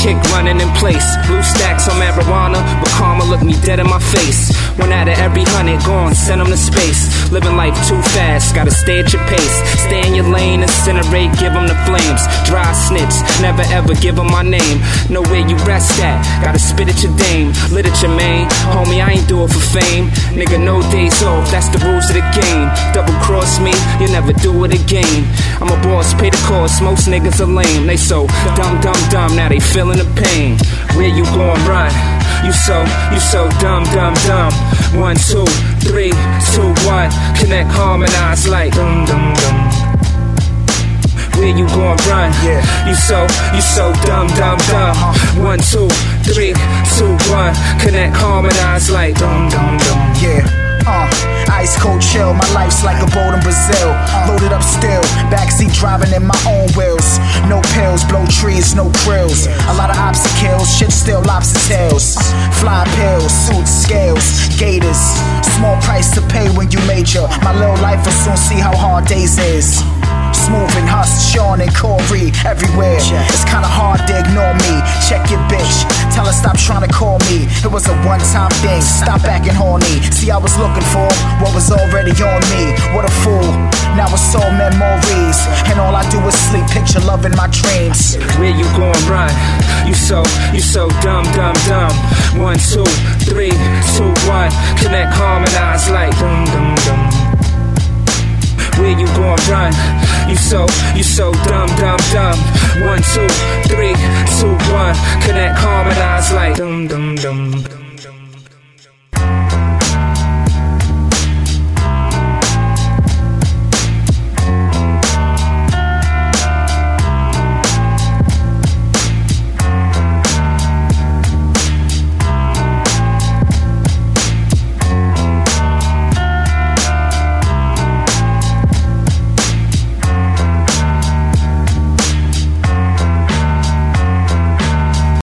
kick running in place. Blue stacks on marijuana, but karma looked me dead in my face. One out of every 100 gone, send them to space. Living life too fast, gotta stay at your pace. Stay in your lane, incinerate, give them the flames. Dry snitch, never ever give them my name. Know where you rest at, gotta spit at your dame. Lit at your main, homie, I ain't do it for fame. Nigga, no days off, that's the rules of the game. Double cross me, you never do it again. I'm a boss, pay the cost, most niggas are lame. They so dumb, now they feeling the pain. Where you gon' run? You so dumb. 1, 2, 3, 2, 1. Connect, harmonize like dum. Where you gon' run? Yeah. You so dumb. 1, 2, 3, 2, 1. Connect, harmonize like dum. Yeah. Ice cold chill, my life's like a boat in Brazil. Loaded up still, backseat driving in my own wheels. No pills, blow trees, no krills. A lot of obstacles, shit still lobster tails. Fly pills, suits, scales, gators. Small price to pay when you major. My little life will soon see how hard days is. Smooth and Hus, Sean and Corey everywhere. It's kinda hard to ignore me. Check your bitch, tell her stop trying to call me. It was a one-time thing, stop acting horny. See, I was looking for what was already on me. What a fool, now it's all memories. And all I do is sleep, picture love in my dreams. Where you gon' run? You so dumb. 1, 2, 3, 2, 1. Connect, harmonize like dum. Where you gon' run? You so dumb. 1, 2, 3, 2, 1. Connect, harmonize like dum.